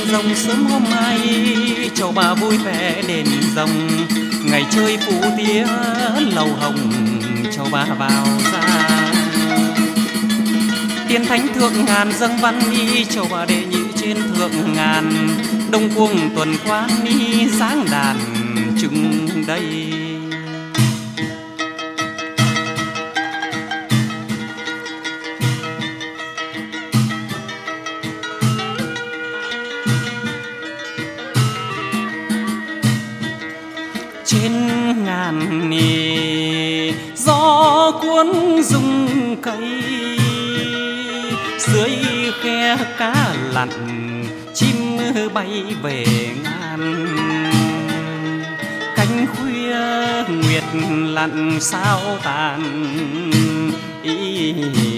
rồng sớm hôm mai, châu bà vui vẻ đền rồng. Ngày chơi phụ tía lầu hồng, châu bà vào ra. Tiên thánh thượng ngàn dâng văn đi, châu bà đệ nhị trên thượng ngàn. Đông cuồng tuần quan đi, dáng đàn trưng đây. Trên ngàn nì gió cuốn rung cây, dưới khe cá lặn chim bay về ngàn. Cánh khuya nguyệt lặn sao tàn ý.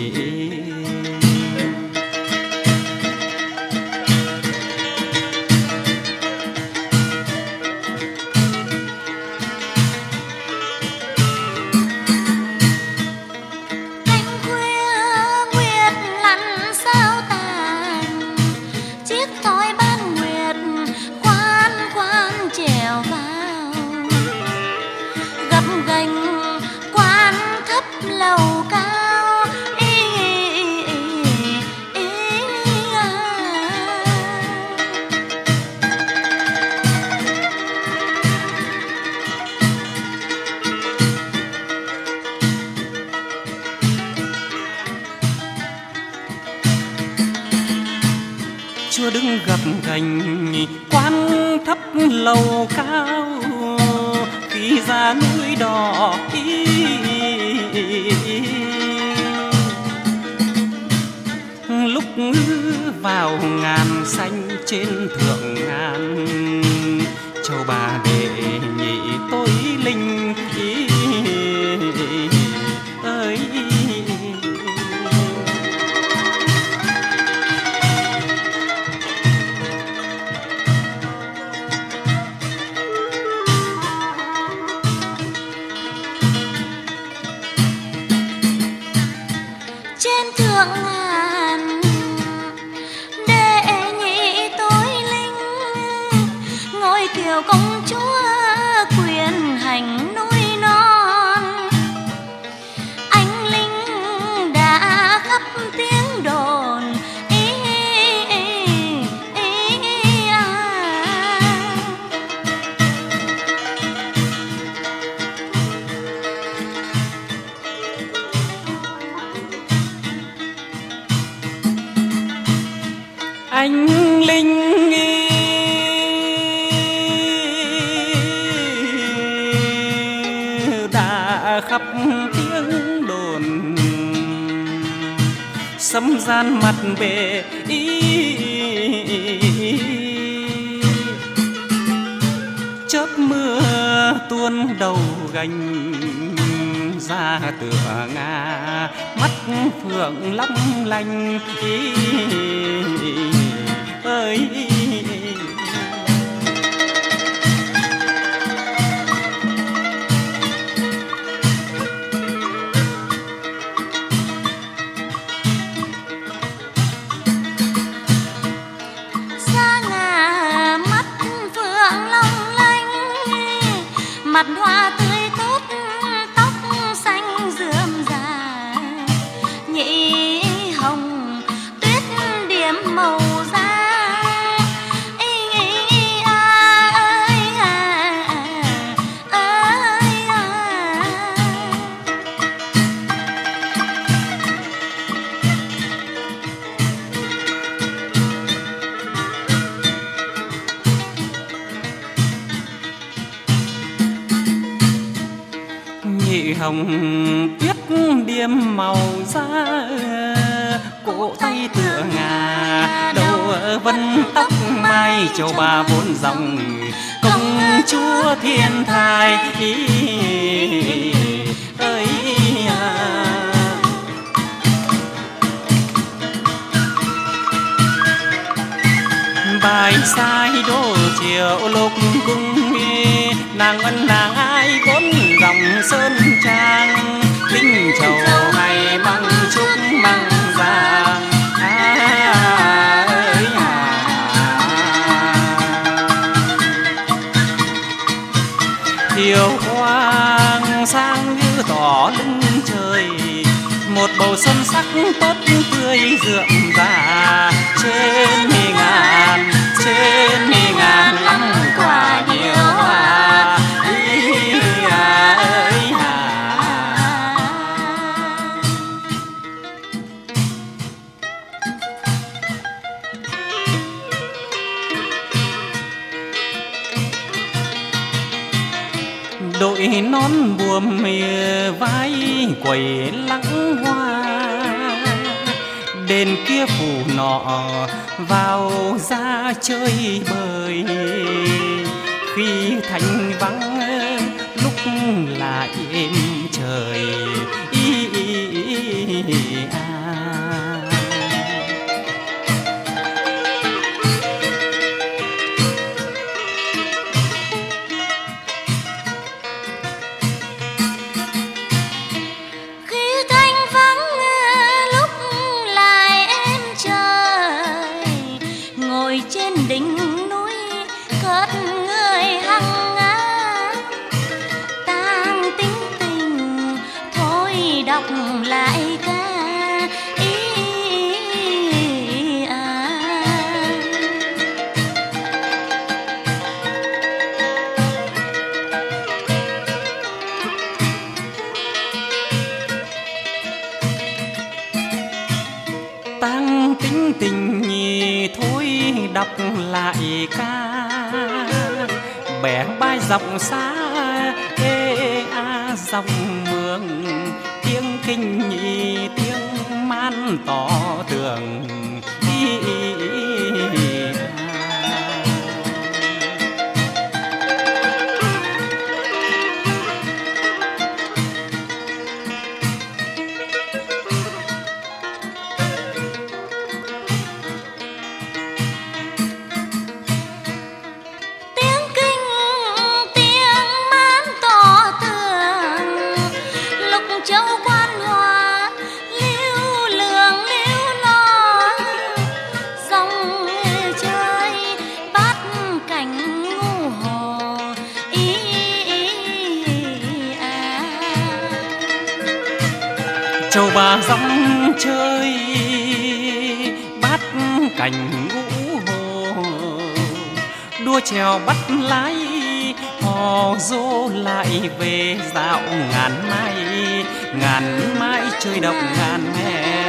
Chúa đứng gập gành quan thấp lầu cao, khi ra núi đỏ lúc vào ngàn xanh trên thượng ngàn. Châu bà đệ nhị tối linh ơi. Trên thượng ngàn đệ nhị tối linh, ngôi kiều công chúa quyền hành núi non. Anh linh đã khắp tiếng đồn anh linh đã khắp tiếng đồn. Sấm gian mặt bể chớp mưa tuôn đầu gành ra tựa Nga, mắt phượng long lanh ơi. xa ngà mắt phượng long lanh, mặt hoa tươi tốt tóc xanh rườm rà. Nhị hồng tuyết điểm màu da Nhị hồng tuyết điềm màu da, cổ tay tựa ngà, đầu vân tóc mai. Châu bà bốn dòng công chúa thiên thai ơi. Bài sai đô chiều lục cung, nàng ân nàng ai vốn dòng sơn trang. Linh trầu hay mang chúc mang ra ơi một bầu xuân sắc tốt tươi rượm rà trên ngàn lắm quả nhiều hoa ý à ơi à. Đội nón buồm vai quầy lắng hoa, đền kia phủ nọ vào ra chơi bời, khi thành vắng lúc lại êm trời à. Lại ca ý à. Tang tính tình thôi đọc lại ca, bẻ bay dòng xa ê a dòng mương, tiếng kinh nhị tiếng man tỏ tường châu ba dòng chơi bát cảnh ngũ hồ, đua chèo bắt lái hò dô lại về dạo ngàn mai chơi độc ngàn me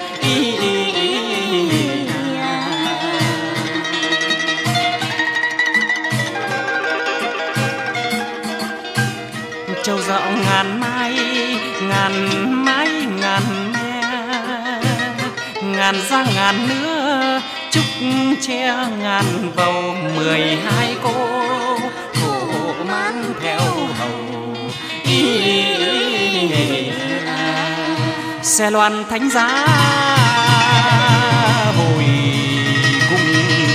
châu dạo ngàn mai ngàn me, ngàn ra ngàn nữa trúc che ngàn vầu, 12 cô khổ mang theo hầu xe loan thánh giá hồi cung.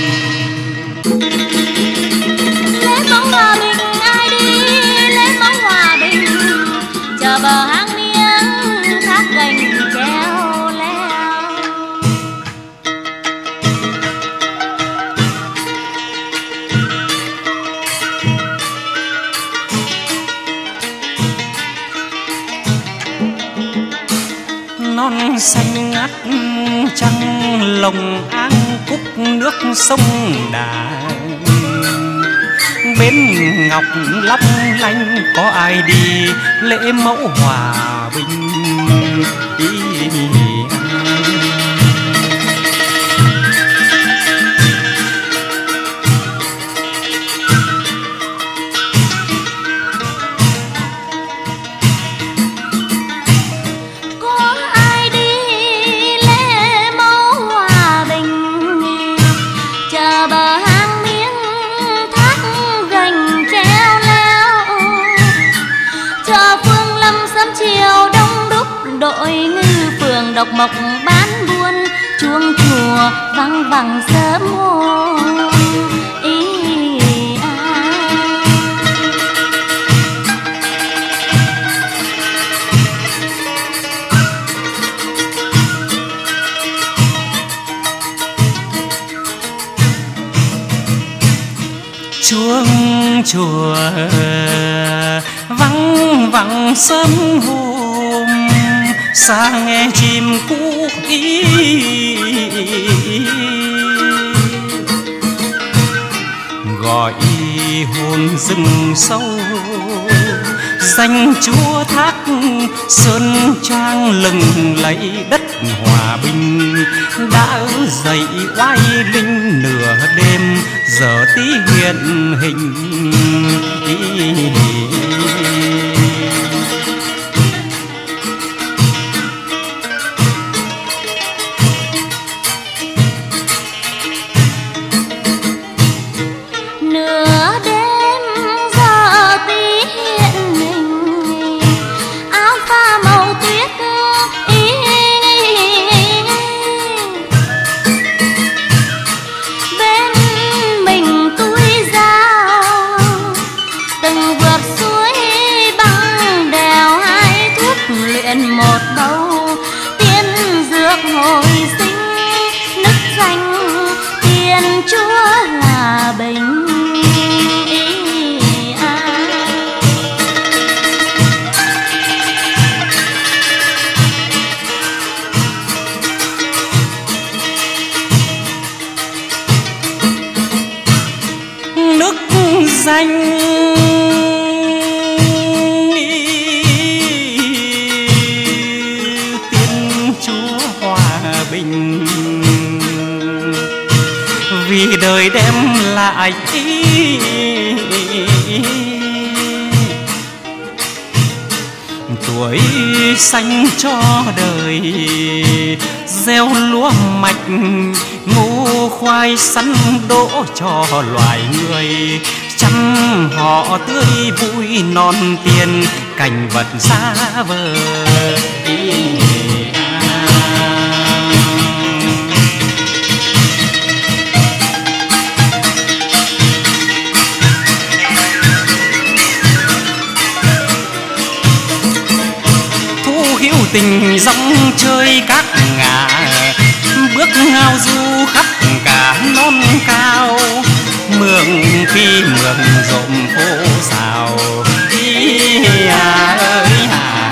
Lễ mong hòa bình ai đi, lễ mong hòa bình chờ bờ hang miếng thác gành treo leo. Non xanh ngắt trăng lồng áng cúc nước sông Đà, bến ngọc lấp lánh có ai đi lễ mẫu hòa bình đội ngư phường độc mộc bán buôn, chuông chùa văng vẳng sớm hôm ý à. chuông chùa văng vẳng sớm hôm, xa nghe chim cú ý gọi hồn rừng sâu. Danh chúa thác sơn trang lừng lẫy đất hòa bình đã dậy oai linh nửa đêm giờ tí hiện hình. một bầu tiên dược hồi sinh nức danh Thiên Chúa là bình. Nức danh vì đời đem lại tuổi xanh cho đời, gieo lúa mạch ngô khoai sắn đỗ cho loài người, chăm họ tươi vui non tiền cảnh vật xa vời. Tình dòng chơi các ngả bước ngao du khắp cả non cao, mường phi mường rộn phố xào ơi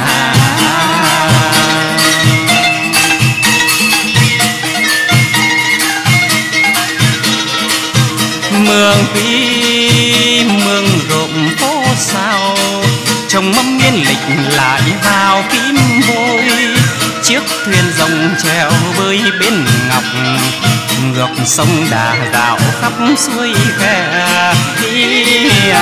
mường phi mường rộn phố xào, trồng mâm miên lịch lại vào kim bôi, chiếc thuyền rồng treo bơi bên ngọc, ngược sông Đà dạo khắp suối khe ơi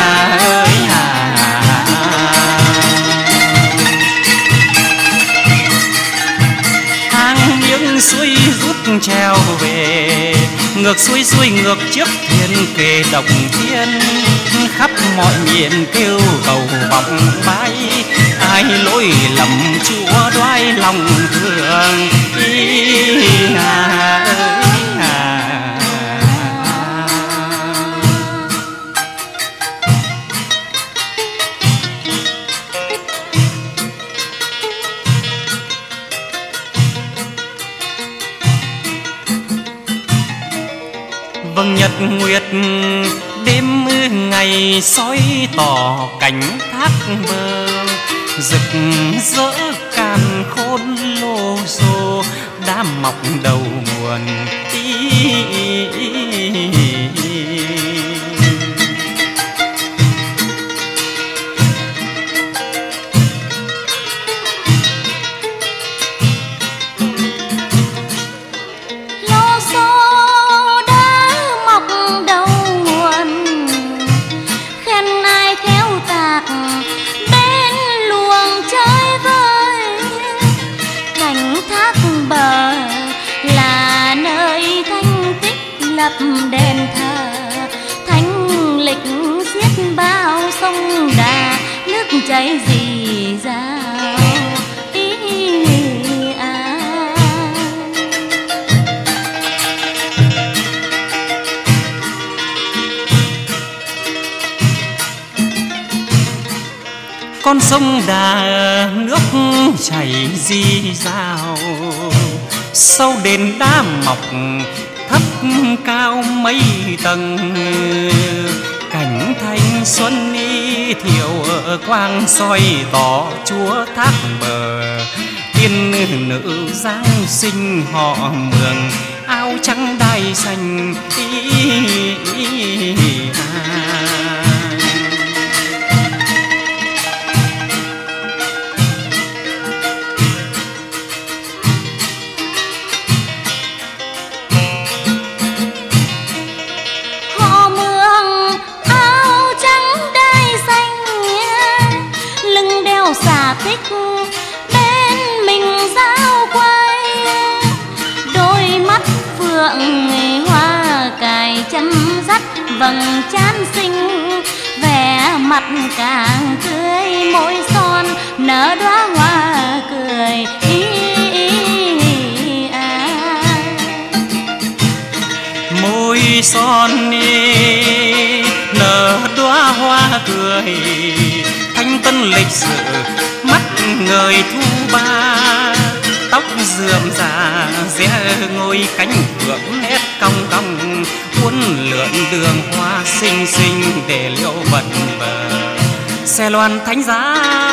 hàng miếng suối rút treo về, ngược xuôi xuôi ngược chiếc thuyền kề đồng thiên, khắp mọi miền kêu cầu vọng bay, ai lỗi lầm Chúa đoái lòng thương vầng nhật nguyệt đêm ngày soi tỏ cảnh thác bờ, rực rỡ càn khôn lô xô đã mọc đầu nguồn đền thờ thánh lịch xiết bao sông Đà, nước chảy rì rào con sông Đà nước chảy rì rào, sau đền đá mọc thấp cao mấy tầng, cảnh thanh xuân y thiệu quang soi tỏ Chúa thác bờ tiên nữ giáng sinh họ Mường, áo trắng đai xanh Họ Mường áo trắng đai xanh, lưng đeo xà tích, bên mình dao quay, đôi mắt phượng hoa cài chân dắt vầng trán xinh, vẻ mặt càng tươi, môi son nở đóa hoa cười môi son nở đóa hoa cười, thanh tân lịch sự mắt người thu ba, tóc rườm rà rẽ ngôi cánh phượng nét cong cong, uốn lượn đường hoa xinh xinh để liễu bần bờ xe loan thánh giá